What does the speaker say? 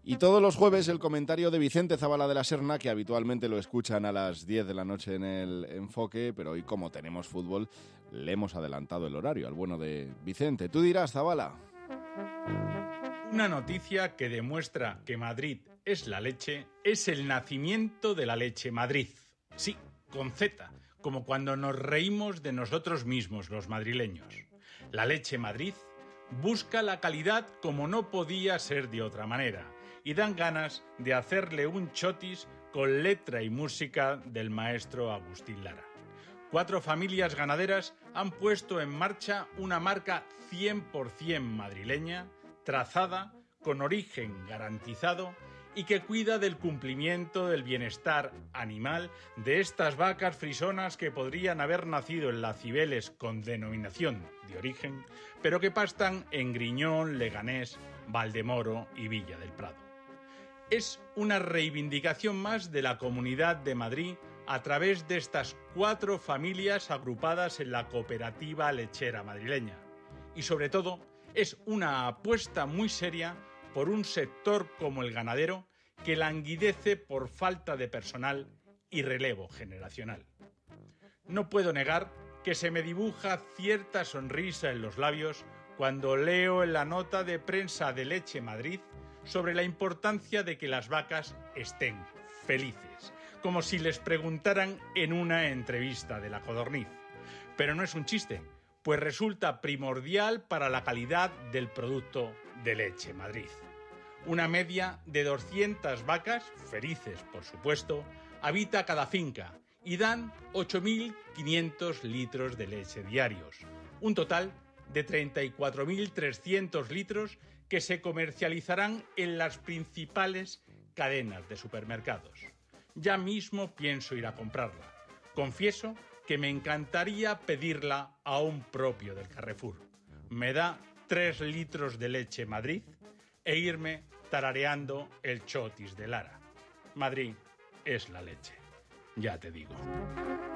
Y todos los jueves el comentario de Vicente Zabala de la Serna, que habitualmente lo escuchan a las 10 de la noche en el Enfoque, pero hoy, como tenemos fútbol, le hemos adelantado el horario al bueno de Vicente. Tú dirás, Zabala. Una noticia que demuestra que Madrid es la leche es el nacimiento de la leche Madrid. Sí, con Z, como cuando nos reímos de nosotros mismos, los madrileños. La leche Madrid busca la calidad como no podía ser de otra manera y dan ganas de hacerle un chotis con letra y música del maestro Agustín Lara. 4 familias ganaderas han puesto en marcha una marca 100% madrileña, trazada, con origen garantizado y que cuida del cumplimiento del bienestar animal de estas vacas frisonas que podrían haber nacido en las Cibeles con denominación de origen, pero que pastan en Griñón, Leganés, Valdemoro y Villa del Prado. Es una reivindicación más de la Comunidad de Madrid a través de estas 4 familias agrupadas en la cooperativa lechera madrileña. Y sobre todo, es una apuesta muy seria por un sector como el ganadero que languidece por falta de personal y relevo generacional. No puedo negar que se me dibuja cierta sonrisa en los labios cuando leo en la nota de prensa de Leche Madrid sobre la importancia de que las vacas estén felices, como si les preguntaran en una entrevista de La Codorniz. Pero no es un chiste, pues resulta primordial para la calidad del producto de Leche Madrid. Una media de 200 vacas, felices por supuesto, habita cada finca y dan 8.500 litros de leche diarios. Un total de 34.300 litros que se comercializarán en las principales cadenas de supermercados. Ya mismo pienso ir a comprarla. Confieso que me encantaría pedirla a un propio del Carrefour. Me da 3 litros de leche Madrid e irme tarareando el chotis de Lara. Madrid es la leche, ya te digo.